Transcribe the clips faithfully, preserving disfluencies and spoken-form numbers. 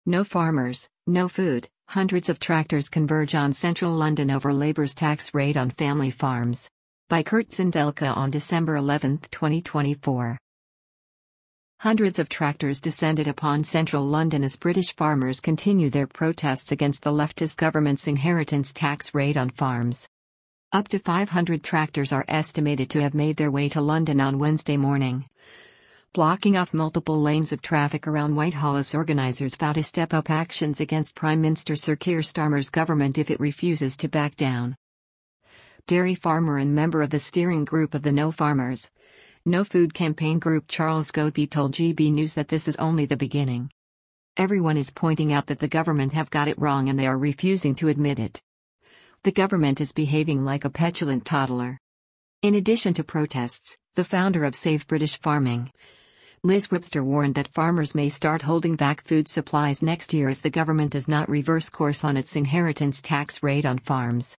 No farmers, no food. Hundreds of tractors converge on central London over Labour's tax raid on family farms. By Kurt Sindelka on December eleventh, twenty twenty-four. Hundreds of tractors descended upon central London as British farmers continue their protests against the leftist government's inheritance tax raid on farms. Up to five hundred tractors are estimated to have made their way to London on Wednesday morning, blocking off multiple lanes of traffic around Whitehall as organisers vow to step up actions against Prime Minister Sir Keir Starmer's government if it refuses to back down. Dairy farmer and member of the steering group of the No Farmers, No Food campaign group Charles Godbey told G B News that this is only the beginning. Everyone is pointing out that the government have got it wrong and they are refusing to admit it. The government is behaving like a petulant toddler. In addition to protests, the founder of Save British Farming, Liz Webster, warned that farmers may start holding back food supplies next year if the government does not reverse course on its inheritance tax raid on farms.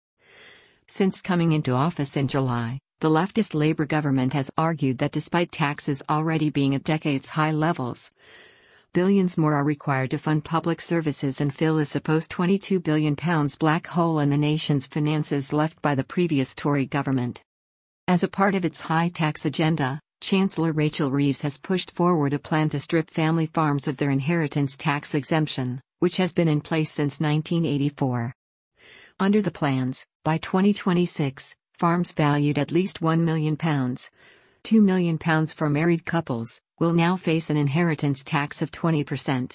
Since coming into office in July, the leftist Labour government has argued that despite taxes already being at decades-high levels, billions more are required to fund public services and fill a supposed twenty-two billion pounds black hole in the nation's finances left by the previous Tory government. As a part of its high tax agenda, Chancellor Rachel Reeves has pushed forward a plan to strip family farms of their inheritance tax exemption, which has been in place since nineteen eighty-four. Under the plans, by twenty twenty-six, farms valued at least one million pounds, two million pounds for married couples, will now face an inheritance tax of twenty percent.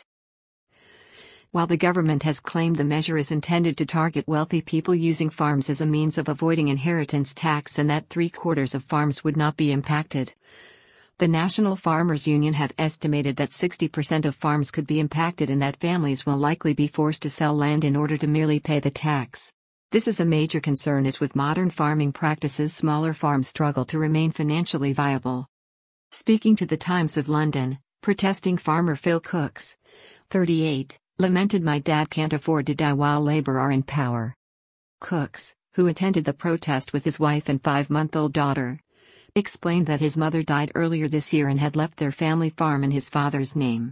While the government has claimed the measure is intended to target wealthy people using farms as a means of avoiding inheritance tax and that three-quarters of farms would not be impacted, the National Farmers Union have estimated that sixty percent of farms could be impacted and that families will likely be forced to sell land in order to merely pay the tax. This is a major concern as with modern farming practices smaller farms struggle to remain financially viable. Speaking to the Times of London, protesting farmer Phil Cooks, thirty-eight, lamented, "My dad can't afford to die while Labour are in power." Cooks, who attended the protest with his wife and five-month-old daughter, explained that his mother died earlier this year and had left their family farm in his father's name.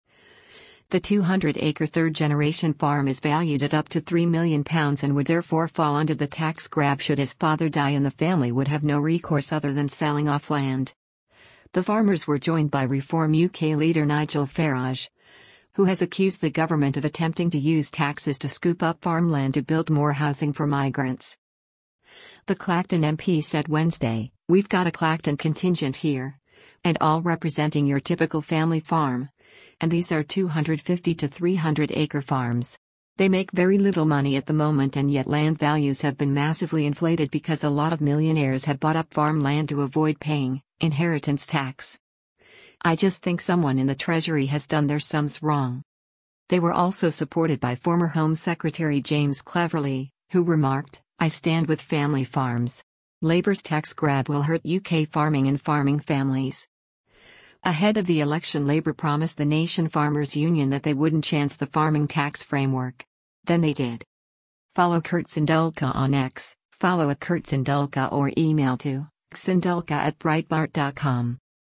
The two hundred acre third-generation farm is valued at up to three million pounds and would therefore fall under the tax grab should his father die, and the family would have no recourse other than selling off land. The farmers were joined by Reform U K leader Nigel Farage, who has accused the government of attempting to use taxes to scoop up farmland to build more housing for migrants. The Clacton M P said Wednesday, "We've got a Clacton contingent here, and all representing your typical family farm. And these are two hundred fifty to three hundred acre farms. They make very little money at the moment, and yet land values have been massively inflated because a lot of millionaires have bought up farmland to avoid paying inheritance tax. I just think someone in the Treasury has done their sums wrong." They were also supported by former Home Secretary James Cleverly, who remarked, "I stand with family farms. Labour's tax grab will hurt U K farming and farming families." Ahead of the election, Labour promised the Nation Farmers Union that they wouldn't chance the farming tax framework. Then they did. Follow Kurt Sindelka on X, follow at Kurt Sindelka, or email to sindelka at breitbart dot com.